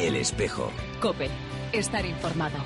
El Espejo. COPE. Estar informado.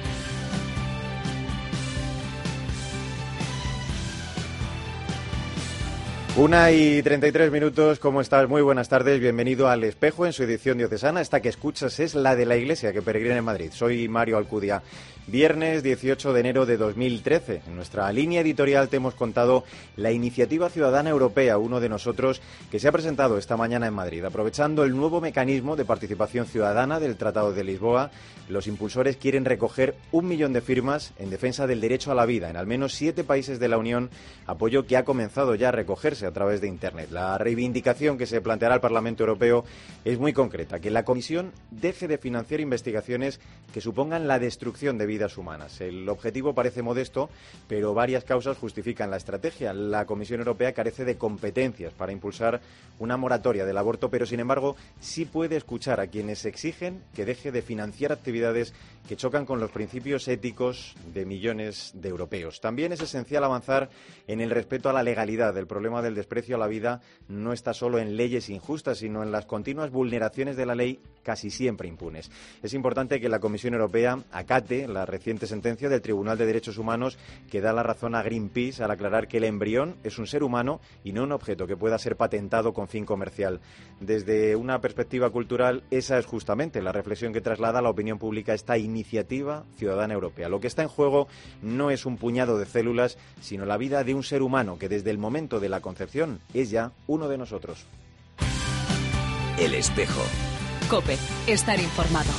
Una y 33 minutos, ¿cómo estás? Muy buenas tardes, bienvenido al Espejo en su edición diocesana. Esta que escuchas es la de la Iglesia que peregrina en Madrid. Soy Mario Alcudia. Viernes 18 de enero de 2013. En nuestra línea editorial te hemos contado la Iniciativa Ciudadana Europea, uno de nosotros, que se ha presentado esta mañana en Madrid. Aprovechando el nuevo mecanismo de participación ciudadana del Tratado de Lisboa, los impulsores quieren recoger 1 millón de firmas en defensa del derecho a la vida en al menos 7 países de la Unión, apoyo que ha comenzado ya a recogerse a través de Internet. La reivindicación que se planteará al Parlamento Europeo es muy concreta, que la Comisión deje de financiar investigaciones que supongan la destrucción de vidas humanas. El objetivo parece modesto, pero varias causas justifican la estrategia. La Comisión Europea carece de competencias para impulsar una moratoria del aborto, pero sin embargo sí puede escuchar a quienes exigen que deje de financiar actividades que chocan con los principios éticos de millones de europeos. También es esencial avanzar en el respeto a la legalidad. El problema del desprecio a la vida no está solo en leyes injustas, sino en las continuas vulneraciones de la ley, casi siempre impunes. Es importante que la Comisión Europea acate la reciente sentencia del Tribunal de Derechos Humanos que da la razón a Greenpeace al aclarar que el embrión es un ser humano y no un objeto que pueda ser patentado con fin comercial. Desde una perspectiva cultural, esa es justamente la reflexión que traslada a la opinión pública esta Iniciativa Ciudadana Europea. Lo que está en juego no es un puñado de células, sino la vida de un ser humano que desde el momento de la concepción es ya uno de nosotros. El Espejo. COPE. Estar informado.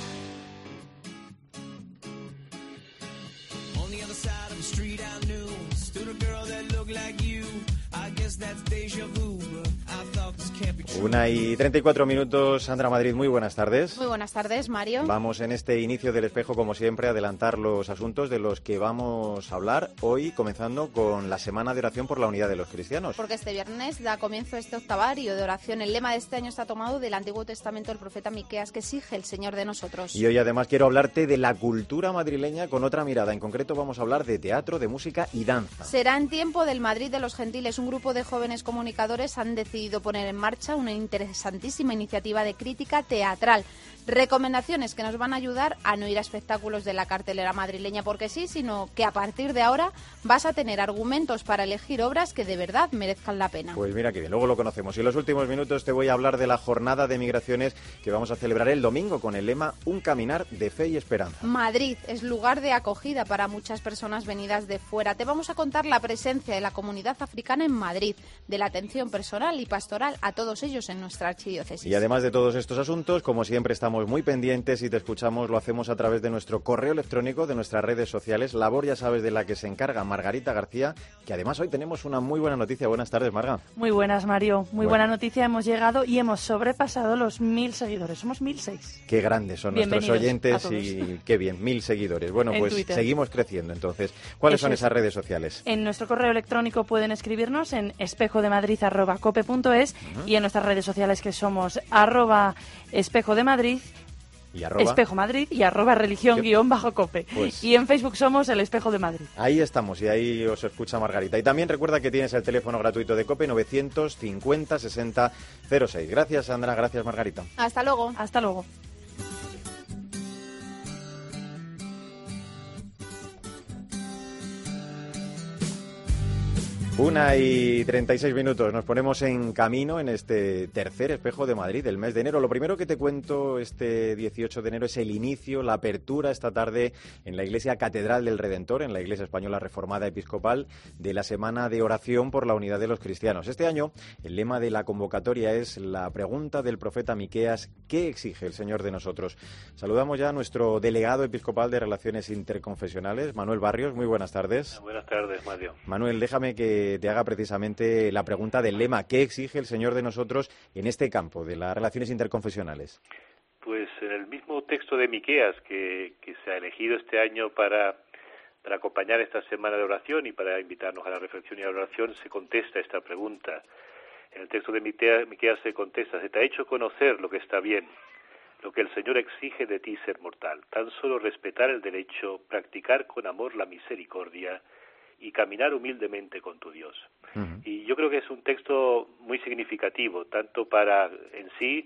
Una y 34 minutos, Sandra Madrid, muy buenas tardes. Muy buenas tardes, Mario. Vamos en este inicio del Espejo, como siempre, a adelantar los asuntos de los que vamos a hablar hoy, comenzando con la Semana de Oración por la Unidad de los Cristianos. Porque este viernes da comienzo este octavario de oración. El lema de este año está tomado del Antiguo Testamento del profeta Miqueas, que exige el Señor de nosotros. Y hoy además quiero hablarte de la cultura madrileña con otra mirada. En concreto vamos a hablar de teatro, de música y danza. Será en tiempo del Madrid de los Gentiles. Un grupo de jóvenes comunicadores han decidido poner en marcha una interesantísima iniciativa de crítica teatral. Recomendaciones que nos van a ayudar a no ir a espectáculos de la cartelera madrileña porque sí, sino que a partir de ahora vas a tener argumentos para elegir obras que de verdad merezcan la pena. Pues mira que bien, luego lo conocemos. Y en los últimos minutos te voy a hablar de la jornada de migraciones que vamos a celebrar el domingo con el lema Un caminar de fe y esperanza. Madrid es lugar de acogida para muchas personas venidas de fuera. Te vamos a contar la presencia de la comunidad africana en Madrid, de la atención personal y pastoral a todos ellos en nuestra archidiócesis. Y además de todos estos asuntos, como siempre estamos muy pendientes y te escuchamos, lo hacemos a través de nuestro correo electrónico, de nuestras redes sociales, labor ya sabes de la que se encarga Margarita García, que además hoy tenemos una muy buena noticia. Buenas tardes, Marga. Muy buenas, Mario. Muy buena noticia. Hemos llegado y hemos sobrepasado los 1.000 seguidores. Somos 1.006. Qué grandes son nuestros oyentes y qué bien, 1.000 seguidores. Bueno, pues Twitter. Seguimos creciendo entonces. ¿Cuáles son esas redes sociales? En nuestro correo electrónico pueden escribirnos en espejodemadrid@cope.es y en nuestras redes sociales que somos @espejodemadrid y Espejo Madrid y @religión_cope. Pues, y en Facebook somos El Espejo de Madrid. Ahí estamos y ahí os escucha Margarita. Y también recuerda que tienes el teléfono gratuito de COPE 950 60 06. Gracias, Sandra. Gracias, Margarita. Hasta luego. Hasta luego. Una y 36 minutos. Nos ponemos en camino en este tercer Espejo de Madrid del mes de enero. Lo primero que te cuento este 18 de enero es el inicio, la apertura esta tarde en la Iglesia Catedral del Redentor, en la Iglesia Española Reformada Episcopal, de la Semana de Oración por la Unidad de los Cristianos. Este año el lema de la convocatoria es la pregunta del profeta Miqueas: ¿qué exige el Señor de nosotros? Saludamos ya a nuestro delegado episcopal de Relaciones Interconfesionales, Manuel Barrios. Muy buenas tardes. Buenas tardes, Mario. Manuel, déjame que te haga precisamente la pregunta del lema. ¿Qué exige el Señor de nosotros en este campo de las relaciones interconfesionales? Pues en el mismo texto de Miqueas que se ha elegido este año para acompañar esta semana de oración y para invitarnos a la reflexión y a la oración, se contesta esta pregunta. En el texto de Miqueas se contesta: se te ha hecho conocer lo que está bien, lo que el Señor exige de ti, ser mortal, tan solo respetar el derecho, practicar con amor la misericordia y caminar humildemente con tu Dios. Y yo creo que es un texto muy significativo, tanto para en sí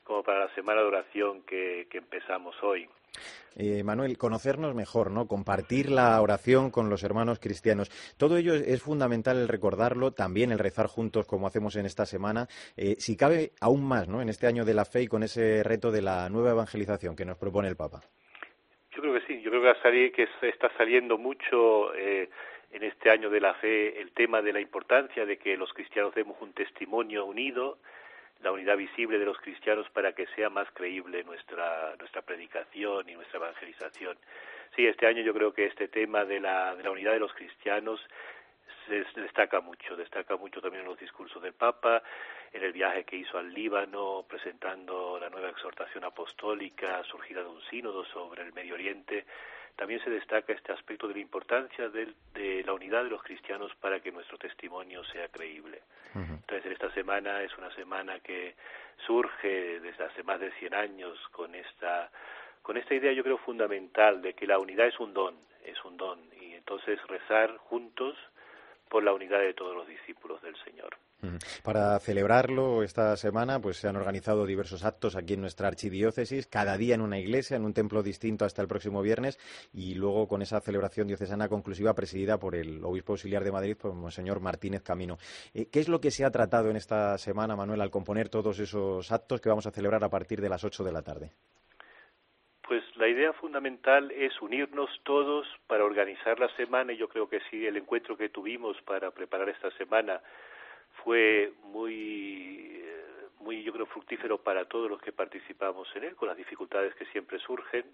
como para la semana de oración que empezamos hoy. Manuel, conocernos mejor, ¿no? Compartir la oración con los hermanos cristianos. Todo ello es fundamental el recordarlo, también el rezar juntos como hacemos en esta semana. Si cabe aún más, ¿no? En este año de la fe y con ese reto de la nueva evangelización que nos propone el Papa. Yo creo que sí, yo creo que está saliendo mucho en este año de la fe el tema de la importancia de que los cristianos demos un testimonio unido, la unidad visible de los cristianos para que sea más creíble nuestra predicación y nuestra evangelización. Sí, este año yo creo que este tema de la unidad de los cristianos se destaca mucho también en los discursos del Papa, en el viaje que hizo al Líbano presentando la nueva exhortación apostólica surgida de un sínodo sobre el Medio Oriente. También se destaca este aspecto de la importancia de la unidad de los cristianos para que nuestro testimonio sea creíble. Entonces, esta semana es una semana que surge desde hace más de 100 años con esta idea, yo creo, fundamental de que la unidad es un don, y entonces rezar juntos por la unidad de todos los discípulos del Señor. Para celebrarlo esta semana pues se han organizado diversos actos aquí en nuestra archidiócesis, cada día en una iglesia, en un templo distinto hasta el próximo viernes, y luego con esa celebración diocesana conclusiva presidida por el obispo auxiliar de Madrid, por Monseñor Martínez Camino. ¿Qué es lo que se ha tratado en esta semana, Manuel, al componer todos esos actos que vamos a celebrar a partir de las 8 de la tarde? Pues la idea fundamental es unirnos todos para organizar la semana, y yo creo que sí, el encuentro que tuvimos para preparar esta semana fue muy, yo creo, fructífero para todos los que participamos en él, con las dificultades que siempre surgen.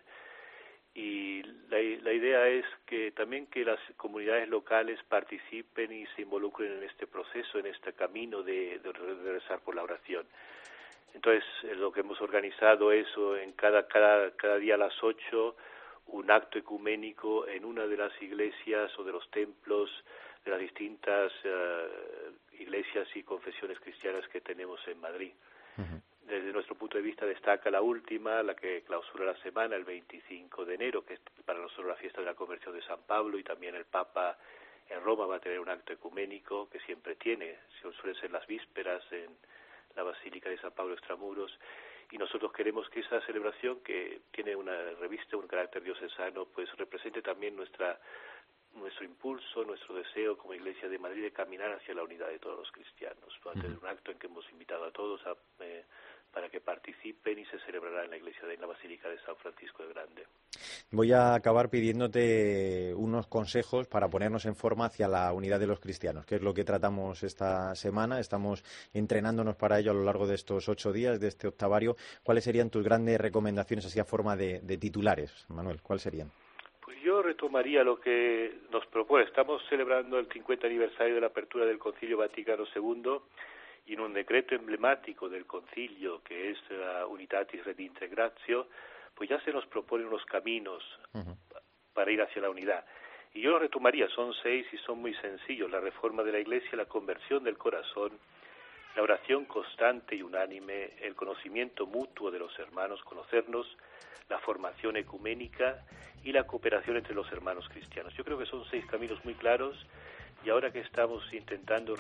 Y la idea es que también que las comunidades locales participen y se involucren en este proceso, en este camino de rezar por la oración. Entonces, lo que hemos organizado es en cada día a las 8 un acto ecuménico en una de las iglesias o de los templos de las distintas iglesias y confesiones cristianas que tenemos en Madrid. Desde nuestro punto de vista destaca la última, la que clausura la semana, el 25 de enero, que es para nosotros la fiesta de la conversión de San Pablo, y también el Papa en Roma va a tener un acto ecuménico que siempre tiene, suelen ser las vísperas en la Basílica de San Pablo Extramuros, y nosotros queremos que esa celebración, que tiene una revista, un carácter diocesano, pues represente también nuestro impulso, nuestro deseo como Iglesia de Madrid de caminar hacia la unidad de todos los cristianos. Va a tener un acto en que hemos invitado a todos para que participen, y se celebrará en la Basílica de San Francisco de Grande. Voy a acabar pidiéndote unos consejos para ponernos en forma hacia la unidad de los cristianos, que es lo que tratamos esta semana. Estamos entrenándonos para ello a lo largo de estos 8 días, de este octavario. ¿Cuáles serían tus grandes recomendaciones así a forma de titulares, Manuel? ¿Cuáles serían? Pues yo retomaría lo que nos propone. Estamos celebrando el 50 aniversario de la apertura del Concilio Vaticano II, y en un decreto emblemático del concilio, que es la Unitatis Redintegratio, pues ya se nos proponen unos caminos para ir hacia la unidad. Y yo lo retomaría, son 6 y son muy sencillos: la reforma de la Iglesia, la conversión del corazón, la oración constante y unánime, el conocimiento mutuo de los hermanos, conocernos, la formación ecuménica y la cooperación entre los hermanos cristianos. Yo creo que son 6 caminos muy claros, y ahora que estamos intentando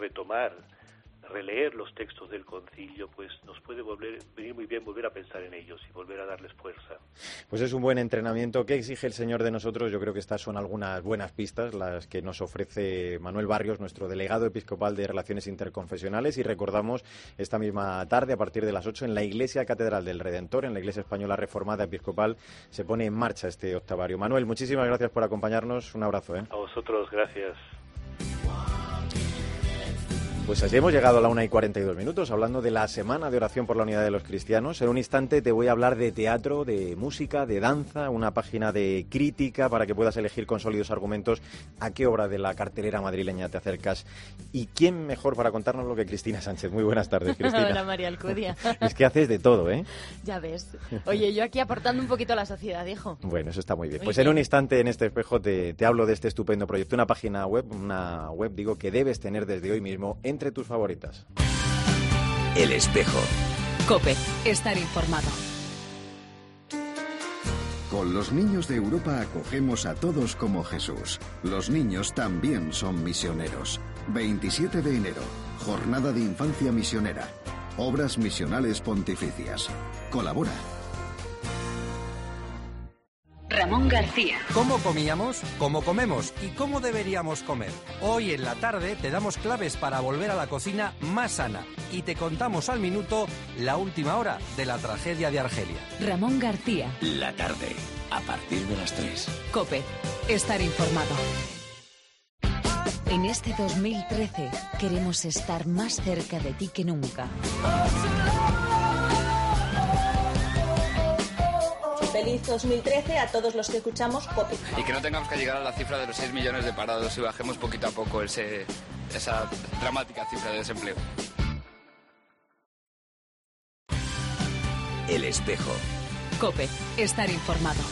releer los textos del concilio, pues nos puede venir muy bien volver a pensar en ellos y volver a darles fuerza. Pues es un buen entrenamiento que exige el Señor de nosotros. Yo creo que estas son algunas buenas pistas las que nos ofrece Manuel Barrios, nuestro delegado episcopal de Relaciones Interconfesionales, y recordamos esta misma tarde, a partir de las 8, en la Iglesia Catedral del Redentor, en la Iglesia Española Reformada Episcopal, se pone en marcha este octavario. Manuel, muchísimas gracias por acompañarnos. Un abrazo. A vosotros, gracias. Pues así hemos llegado a la 1:42, hablando de la Semana de Oración por la Unidad de los Cristianos. En un instante te voy a hablar de teatro, de música, de danza, una página de crítica para que puedas elegir con sólidos argumentos a qué obra de la cartelera madrileña te acercas. ¿Y quién mejor para contárnoslo que Cristina Sánchez? Muy buenas tardes, Cristina. Hola, María Alcudia. Es que haces de todo, ¿eh? Ya ves. Oye, yo aquí aportando un poquito a la sociedad, hijo. Bueno, eso está muy bien. Pues en un instante, en este espejo, te hablo de este estupendo proyecto, una página web, que debes tener desde hoy mismo entre tus favoritas. El Espejo. COPE. Estar informado. Con los niños de Europa acogemos a todos como Jesús. Los niños también son misioneros. 27 de enero, Jornada de Infancia Misionera. Obras misionales pontificias. Colabora. Ramón García. ¿Cómo comíamos? ¿Cómo comemos? ¿Y cómo deberíamos comer? Hoy en la tarde te damos claves para volver a la cocina más sana y te contamos al minuto la última hora de la tragedia de Argelia. Ramón García. La tarde, a partir de las 3. COPE. Estar informado. En este 2013 queremos estar más cerca de ti que nunca. Feliz 2013 a todos los que escuchamos COPE. Y que no tengamos que llegar a la cifra de los 6 millones de parados y bajemos poquito a poco esa dramática cifra de desempleo. El espejo. COPE. Estar informado.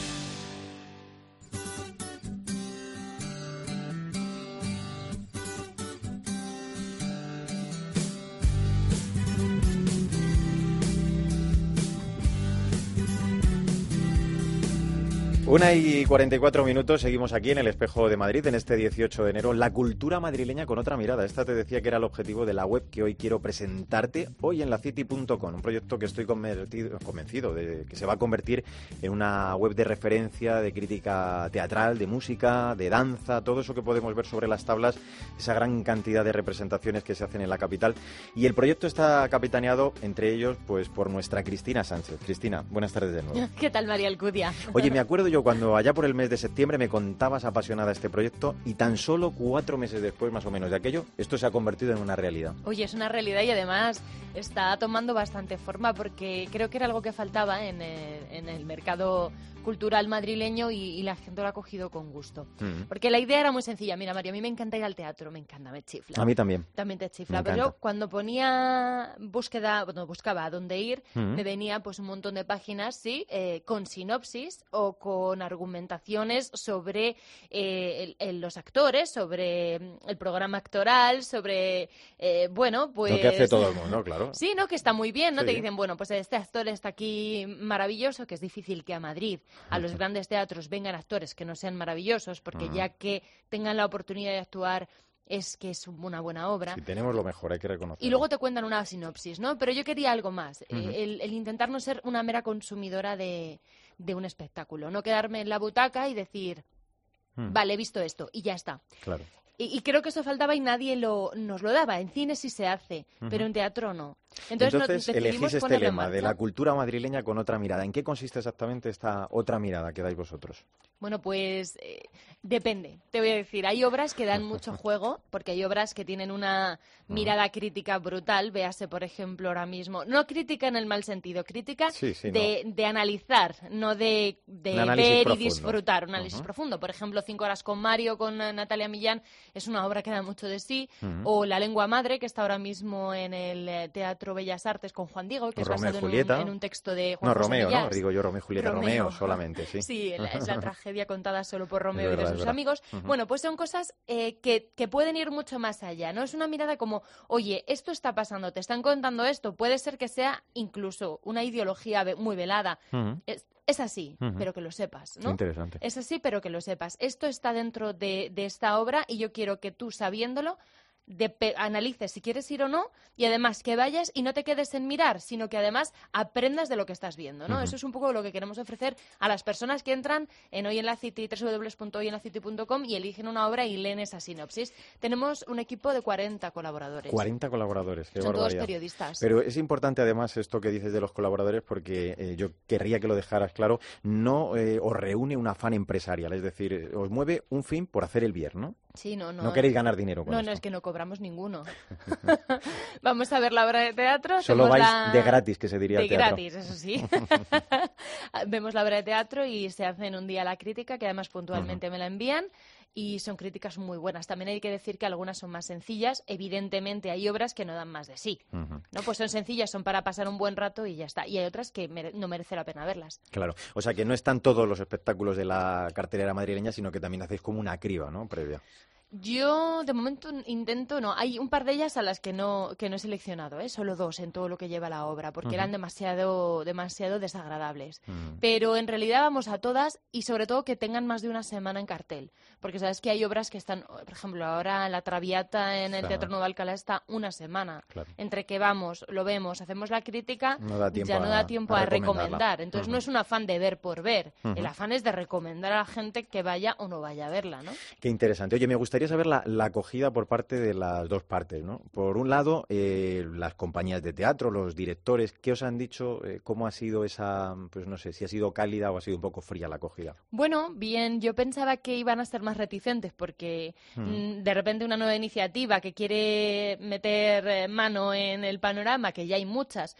Una y 44 minutos, seguimos aquí en el Espejo de Madrid en este 18 de enero. La cultura madrileña con otra mirada. Esta te decía que era el objetivo de la web que hoy quiero presentarte, hoy en lacity.com. Un proyecto que estoy convencido de que se va a convertir en una web de referencia, de crítica teatral, de música, de danza, todo eso que podemos ver sobre las tablas, esa gran cantidad de representaciones que se hacen en la capital. Y el proyecto está capitaneado, entre ellos, pues por nuestra Cristina Sánchez. Cristina, buenas tardes de nuevo. ¿Qué tal, María Alcudia? Oye, me acuerdo yo cuando allá por el mes de septiembre me contabas apasionada este proyecto y tan solo 4 meses después, más o menos, de aquello, esto se ha convertido en una realidad. Oye, es una realidad y además está tomando bastante forma porque creo que era algo que faltaba en el mercado cultural madrileño y la gente lo ha cogido con gusto. Porque la idea era muy sencilla. Mira, Mario, a mí me encanta ir al teatro, me encanta, me chifla. A mí también. También te chifla. Pero yo cuando ponía buscaba a dónde ir, me venía pues un montón de páginas, sí, con sinopsis o con argumentaciones sobre los actores, sobre el programa actoral, sobre, bueno, pues... Lo que hace todo el mundo, claro. Sí, ¿no? Que está muy bien, ¿no? Sí. Te dicen, bueno, pues este actor está aquí maravilloso, que es difícil que a Madrid, a los grandes teatros, vengan actores que no sean maravillosos, porque ya que tengan la oportunidad de actuar es que es una buena obra. Si tenemos lo mejor, hay que reconocerlo. Y luego te cuentan una sinopsis, ¿no? Pero yo quería algo más, el intentar no ser una mera consumidora de un espectáculo, no quedarme en la butaca y decir, vale, he visto esto, y ya está. Claro. Y creo que eso faltaba y nadie nos lo daba. En cine sí se hace, pero en teatro no. Entonces elegís este lema en de la cultura madrileña con otra mirada. ¿En qué consiste exactamente esta otra mirada que dais vosotros? Bueno, pues depende. Te voy a decir, hay obras que dan mucho juego, porque hay obras que tienen una mirada crítica brutal. Véase, por ejemplo, ahora mismo, no crítica en el mal sentido, crítica de analizar, no de ver y disfrutar, un análisis profundo. Por ejemplo, 5 horas con Mario, con Natalia Millán, es una obra que da mucho de sí. O La lengua madre, que está ahora mismo en el Teatro Bellas Artes con Juan Diego, que es basado en un texto de Juan José Romeo, Millás. ¿no? Digo yo Romeo y Julieta, Romeo solamente, sí. Sí, es la tragedia contada solo por Romeo y de sus verdad. amigos. Bueno, pues son cosas que pueden ir mucho más allá, ¿no? Es una mirada como, oye, esto está pasando, te están contando esto, puede ser que sea incluso una ideología muy velada. Es así, pero que lo sepas, ¿no? Interesante. Es así, pero que lo sepas. Esto está dentro de esta obra y yo quiero que tú, sabiéndolo, analices si quieres ir o no, y además que vayas y no te quedes en mirar, sino que además aprendas de lo que estás viendo, ¿no? Eso es un poco lo que queremos ofrecer a las personas que entran en Hoy en la City, www.hoyenlacity.com, y eligen una obra y leen esa sinopsis. Tenemos un equipo de 40 colaboradores. 40 colaboradores, qué Son barbaridad. todos periodistas. Pero es importante además esto que dices de los colaboradores, porque yo querría que lo dejaras claro, no os reúne un afán empresarial, es decir, os mueve un fin por hacer el bien, ¿no? Sí, no. No queréis ganar dinero con esto. No, es que no cobramos ninguno. Vamos a ver la obra de teatro. Solo vais de gratis, que se diría al teatro. De gratis, eso sí. Vemos la obra de teatro y se hace en un día la crítica, que además puntualmente me la envían. Y son críticas muy buenas. También hay que decir que algunas son más sencillas. Evidentemente hay obras que no dan más de sí. ¿No? Pues son sencillas, son para pasar un buen rato y ya está. Y hay otras que no merece la pena verlas. Claro. O sea que no están todos los espectáculos de la cartelera madrileña, sino que también hacéis como una criba, ¿no? Previa. Yo, de momento, intento no. Hay un par de ellas a las que no he seleccionado, solo 2 en todo lo que lleva la obra, porque eran demasiado desagradables. Pero en realidad vamos a todas y sobre todo que tengan más de una semana en cartel. Porque sabes que hay obras que están, por ejemplo, ahora La Traviata en el Teatro Nuevo de Alcalá está una semana. Claro. Entre que vamos, lo vemos, hacemos la crítica, no da tiempo a recomendar. Entonces no es un afán de ver por ver. El afán es de recomendar a la gente que vaya o no vaya a verla, ¿no? Qué interesante. Oye, me gustaría saber la acogida por parte de las dos partes, ¿no? Por un lado, las compañías de teatro, los directores, ¿qué os han dicho? ¿Cómo ha sido esa, pues no sé, si ha sido cálida o ha sido un poco fría la acogida? Bueno, bien, yo pensaba que iban a ser más reticentes porque de repente una nueva iniciativa que quiere meter mano en el panorama, que ya hay muchas,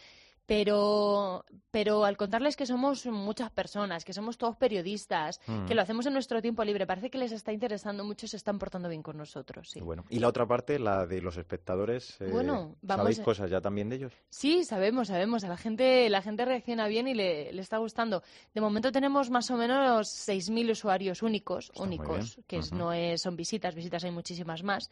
pero al contarles que somos muchas personas, que somos todos periodistas, que lo hacemos en nuestro tiempo libre, parece que les está interesando mucho, se están portando bien con nosotros. Sí. Bueno, y la otra parte, la de los espectadores, ¿sabéis cosas ya también de ellos? Sí, sabemos, a la gente reacciona bien y le está gustando. De momento tenemos más o menos 6.000 usuarios únicos, que son visitas hay muchísimas más,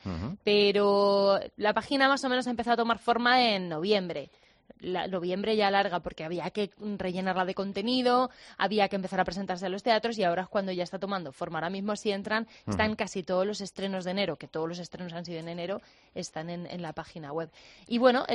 pero la página más o menos ha empezado a tomar forma en noviembre. Noviembre ya larga porque había que rellenarla de contenido, había que empezar a presentarse a los teatros y ahora es cuando ya está tomando forma. Ahora mismo si entran, están casi todos los estrenos de enero, que todos los estrenos han sido en enero, están en la página web. Y bueno,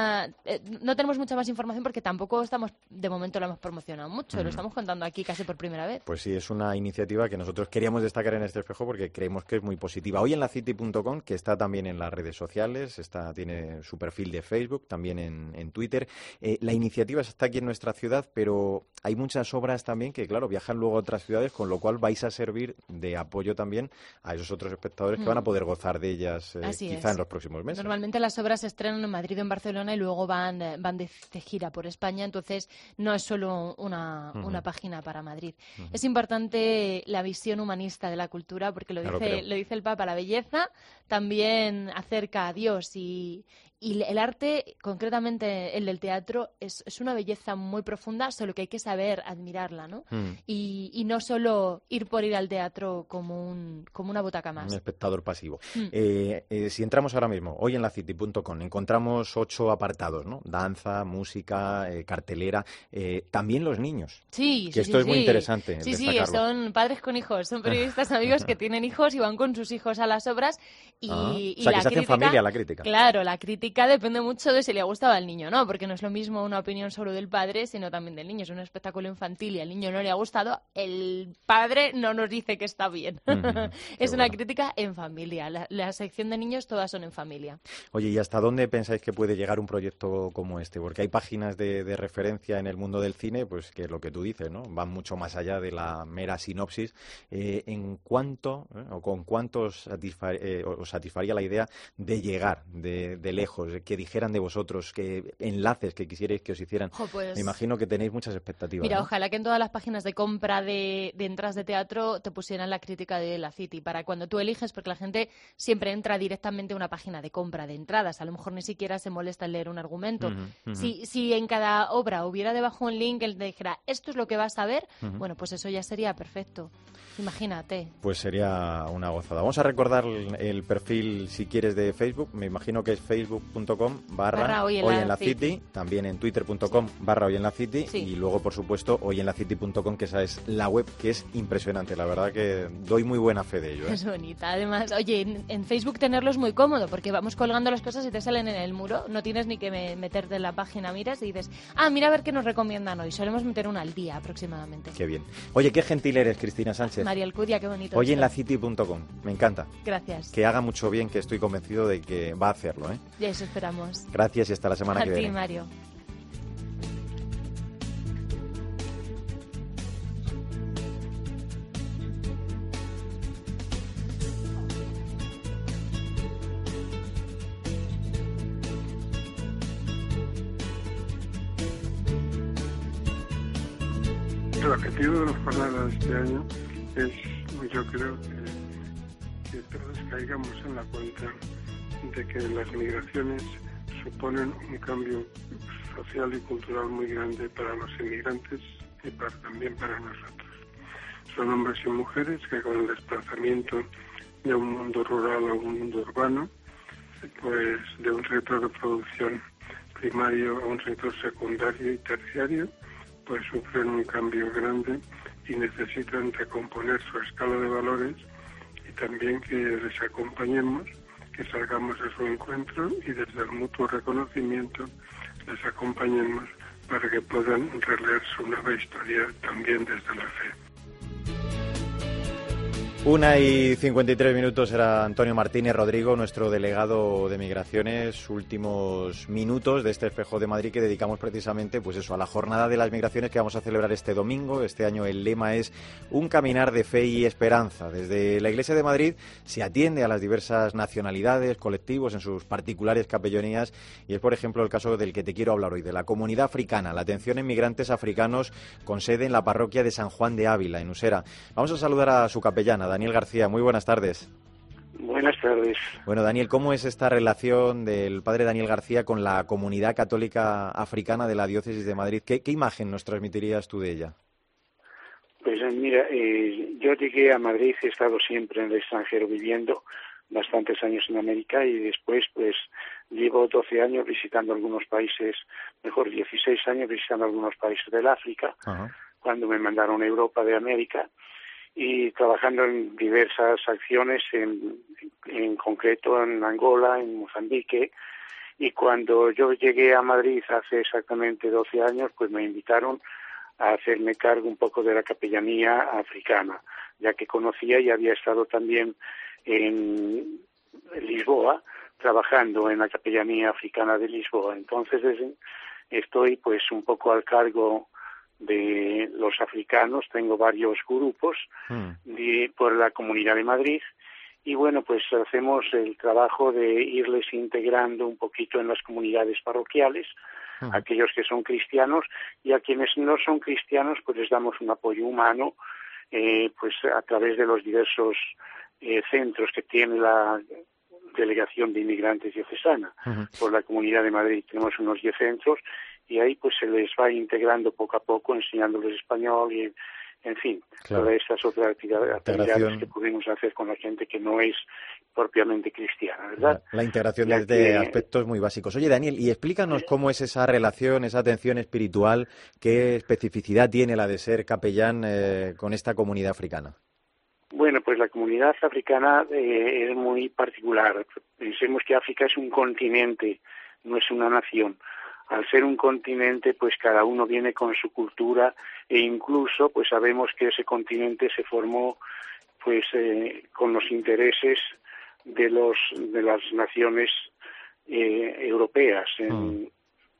no tenemos mucha más información porque tampoco de momento la hemos promocionado mucho, lo estamos contando aquí casi por primera vez. Pues sí, es una iniciativa que nosotros queríamos destacar en este espejo porque creemos que es muy positiva. Hoy en lacity.com, que está también en las redes sociales, tiene su perfil de Facebook, también en Twitter. La iniciativa está aquí en nuestra ciudad, pero hay muchas obras también que, claro, viajan luego a otras ciudades, con lo cual vais a servir de apoyo también a esos otros espectadores que van a poder gozar de ellas quizá en los próximos meses. Normalmente las obras se estrenan en Madrid o en Barcelona y luego van de gira por España, entonces no es solo una página para Madrid. Es importante la visión humanista de la cultura, porque lo dice el Papa, la belleza también acerca a Dios y el arte, concretamente el del teatro, es una belleza muy profunda, solo que hay que saber admirarla, ¿no? Y no solo ir por ir al teatro como una butaca más. Un espectador pasivo. Si entramos ahora mismo, hoy en lacity.com, encontramos 8 apartados, ¿no? Danza, música, cartelera, también los niños. Esto es muy interesante destacarlo. Son padres con hijos, son periodistas amigos que tienen hijos y van con sus hijos a las obras y o sea, que se hace en familia la crítica. Claro, la crítica depende mucho de si le gustaba al niño, ¿no? Porque no es lo mismo una opinión solo del padre, sino también del niño. Es un espectáculo infantil y al niño no le ha gustado, el padre no nos dice que está bien. Es una crítica en familia. La sección de niños todas son en familia. Oye, ¿y hasta dónde pensáis que puede llegar un proyecto como este? Porque hay páginas de referencia en el mundo del cine, pues que es lo que tú dices, ¿no? Van mucho más allá de la mera sinopsis. ¿En cuánto o con cuánto os satisfaría la idea de llegar de lejos, que dijeran de vosotros, que enlaces que quisierais que os hicieran? Pues, me imagino que tenéis muchas expectativas. Mira, ¿no? Ojalá que en todas las páginas de compra de entradas de teatro te pusieran la crítica de la City para cuando tú eliges, porque la gente siempre entra directamente a una página de compra de entradas, a lo mejor ni siquiera se molesta en leer un argumento. Si en cada obra hubiera debajo un link que te dijera esto es lo que vas a ver, bueno, pues eso ya sería perfecto. Imagínate. Pues sería una gozada. Vamos a recordar el perfil, si quieres, de Facebook. Me imagino que es facebook.com/hoy en la City, también en twitter.com/hoy en la City y luego, por supuesto, hoyenlacity.com, que esa es la web, que es impresionante. La verdad que doy muy buena fe de ello. Es bonita. Además, oye, en Facebook tenerlo es muy cómodo porque vamos colgando las cosas y te salen en el muro. No tienes ni que meterte en la página, miras y dices, mira a ver qué nos recomiendan hoy. Solemos meter una al día aproximadamente. Qué bien. Oye, qué gentil eres, Cristina Sánchez. María Alcudia, qué bonito. Hoyenlacity.com. Me encanta. Gracias. Que haga mucho bien, que estoy convencido de que va a hacerlo, ¿eh? Ya eso esperamos. Gracias y hasta la semana que viene. A ti, Mario. El objetivo de las jornadas de este año es, yo creo, que todos caigamos en la cuenta de que las migraciones suponen un cambio social y cultural muy grande para los inmigrantes y también para nosotros. Son hombres y mujeres que con el desplazamiento de un mundo rural a un mundo urbano, pues de un sector de producción primario a un sector secundario y terciario, pues sufren un cambio grande y necesitan recomponer su escala de valores y también que les acompañemos, que salgamos a su encuentro y desde el mutuo reconocimiento les acompañemos para que puedan releer su nueva historia también desde la fe. 1:53 era Antonio Martínez Rodrigo, nuestro delegado de Migraciones, últimos minutos de este Espejo de Madrid que dedicamos precisamente pues eso, a la jornada de las migraciones que vamos a celebrar este domingo. Este año el lema es un caminar de fe y esperanza. Desde la Iglesia de Madrid se atiende a las diversas nacionalidades, colectivos en sus particulares capellanías y es por ejemplo el caso del que te quiero hablar hoy, de la comunidad africana, la atención en migrantes africanos con sede en la parroquia de San Juan de Ávila, en Usera. Vamos a saludar a su capellana, Daniel García. Muy buenas tardes. Buenas tardes. Bueno, Daniel, ¿cómo es esta relación del padre Daniel García con la comunidad católica africana de la Diócesis de Madrid? ¿Qué imagen nos transmitirías tú de ella? Pues mira, yo llegué a Madrid, he estado siempre en el extranjero viviendo bastantes años en América y después pues llevo 12 años visitando algunos países, mejor 16 años visitando algunos países del África, cuando me mandaron a Europa de América, y trabajando en diversas acciones, en concreto en Angola, en Mozambique, y cuando yo llegué a Madrid hace exactamente 12 años, pues me invitaron a hacerme cargo un poco de la capellanía africana, ya que conocía y había estado también en Lisboa, trabajando en la capellanía africana de Lisboa. Entonces estoy pues un poco al cargo de los africanos, tengo varios grupos por la Comunidad de Madrid y bueno, pues hacemos el trabajo de irles integrando un poquito en las comunidades parroquiales, aquellos que son cristianos y a quienes no son cristianos pues les damos un apoyo humano pues a través de los diversos centros que tiene la Delegación de Inmigrantes Diocesana por la Comunidad de Madrid. Tenemos unos 10 centros y ahí pues se les va integrando poco a poco, enseñándoles español y, en fin, todas estas otras actividades que pudimos hacer con la gente que no es propiamente cristiana, ¿verdad? La integración desde aspectos muy básicos. Oye, Daniel, y explícanos cómo es esa relación, esa atención espiritual, qué especificidad tiene la de ser capellán con esta comunidad africana. Bueno, pues la comunidad africana es muy particular. Pensemos que África es un continente, no es una nación. Al ser un continente, pues cada uno viene con su cultura e incluso, pues sabemos que ese continente se formó, pues con los intereses de las naciones europeas. En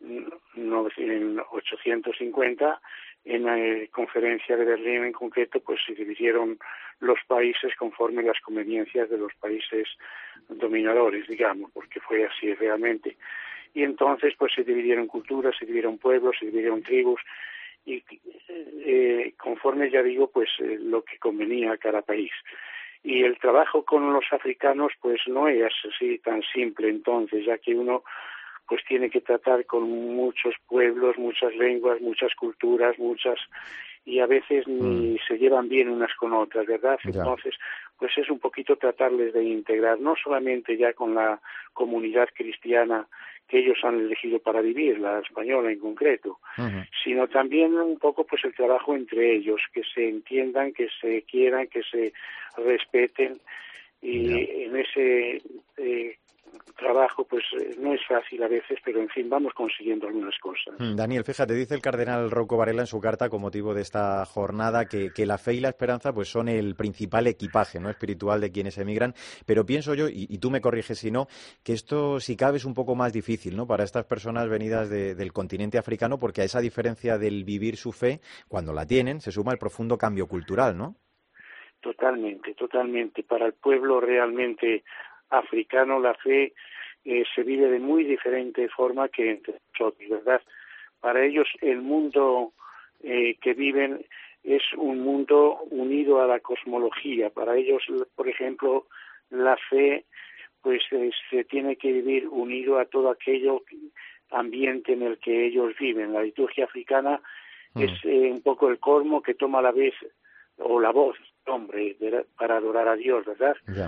850, en la conferencia de Berlín en concreto, pues se dividieron los países conforme las conveniencias de los países dominadores, digamos, porque fue así realmente. Y entonces pues se dividieron culturas, se dividieron pueblos, se dividieron tribus y conforme, ya digo, pues lo que convenía a cada país. Y el trabajo con los africanos pues no es así tan simple entonces, ya que uno pues tiene que tratar con muchos pueblos, muchas lenguas, muchas culturas, y a veces ni se llevan bien unas con otras, ¿verdad? Entonces, pues es un poquito tratarles de integrar, no solamente ya con la comunidad cristiana que ellos han elegido para vivir, la española en concreto, sino también un poco pues el trabajo entre ellos, que se entiendan, que se quieran, que se respeten, y en ese trabajo pues no es fácil a veces, pero en fin, vamos consiguiendo algunas cosas. Daniel, fíjate, dice el cardenal Rocco Varela en su carta con motivo de esta jornada que la fe y la esperanza pues son el principal equipaje, ¿no?, espiritual de quienes emigran, pero pienso yo, y tú me corriges si no, que esto si cabe es un poco más difícil, ¿no?, para estas personas venidas del continente africano, porque a esa diferencia del vivir su fe, cuando la tienen, se suma el profundo cambio cultural, ¿no? Totalmente. Para el pueblo realmente africano la fe se vive de muy diferente forma que entre nosotros, ¿verdad? Para ellos el mundo que viven es un mundo unido a la cosmología. Para ellos, por ejemplo, la fe pues se tiene que vivir unido a todo aquello ambiente en el que ellos viven. La liturgia africana es un poco el colmo que toma la vez o la voz, hombre, para adorar a Dios, ¿verdad?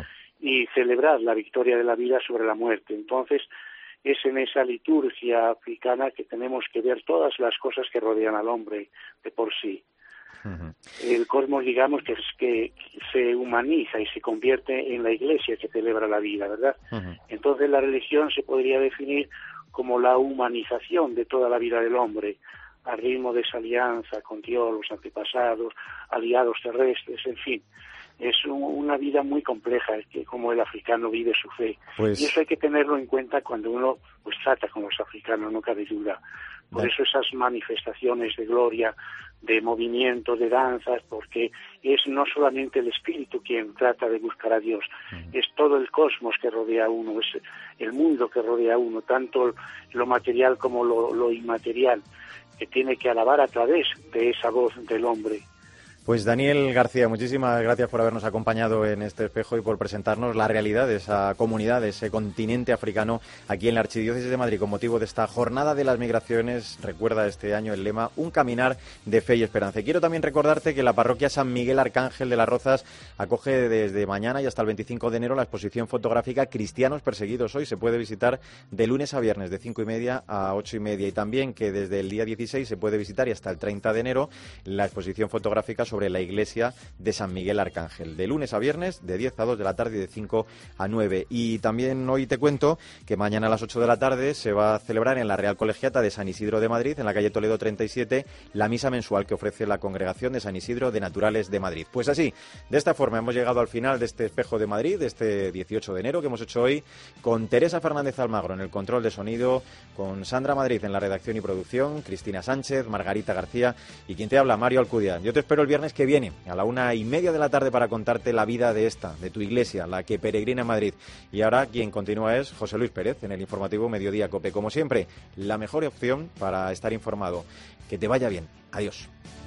y celebrar la victoria de la vida sobre la muerte. Entonces, es en esa liturgia africana que tenemos que ver todas las cosas que rodean al hombre de por sí. El cosmos, digamos, que se humaniza y se convierte en la iglesia que celebra la vida, ¿verdad? Entonces la religión se podría definir como la humanización de toda la vida del hombre, al ritmo de esa alianza con Dios, los antepasados, aliados terrestres, en fin. Es una vida muy compleja, que como el africano vive su fe. Y eso hay que tenerlo en cuenta cuando uno pues trata con los africanos, no cabe duda. Por eso esas manifestaciones de gloria, de movimiento, de danzas, porque es no solamente el espíritu quien trata de buscar a Dios, es todo el cosmos que rodea a uno, es el mundo que rodea a uno, tanto lo material como lo inmaterial, que tiene que alabar a través de esa voz del hombre. Pues Daniel García, muchísimas gracias por habernos acompañado en este espejo y por presentarnos la realidad de esa comunidad, de ese continente africano aquí en la Archidiócesis de Madrid con motivo de esta Jornada de las Migraciones. Recuerda este año el lema Un caminar de fe y esperanza. Y quiero también recordarte que la parroquia San Miguel Arcángel de las Rozas acoge desde mañana y hasta el 25 de enero la exposición fotográfica Cristianos Perseguidos Hoy. Se puede visitar de lunes a viernes de 5:30 a 8:30 y también que desde el día 16 se puede visitar y hasta el 30 de enero la exposición fotográfica sobre la iglesia de San Miguel Arcángel, de lunes a viernes, de 10 a 2 de la tarde y de 5 a 9. Y también hoy te cuento que mañana a las 8 de la tarde se va a celebrar en la Real Colegiata de San Isidro de Madrid, en la calle Toledo 37, la misa mensual que ofrece la Congregación de San Isidro de Naturales de Madrid. Pues así, de esta forma hemos llegado al final de este Espejo de Madrid, de este 18 de enero que hemos hecho hoy con Teresa Fernández Almagro en el control de sonido, con Sandra Madrid en la redacción y producción, Cristina Sánchez, Margarita García y quien te habla, Mario Alcudia. Yo te espero el viernes que viene a la 1:30 de la tarde para contarte la vida de tu iglesia, la que peregrina en Madrid. Y ahora quien continúa es José Luis Pérez en el informativo Mediodía COPE. Como siempre, la mejor opción para estar informado. Que te vaya bien. Adiós.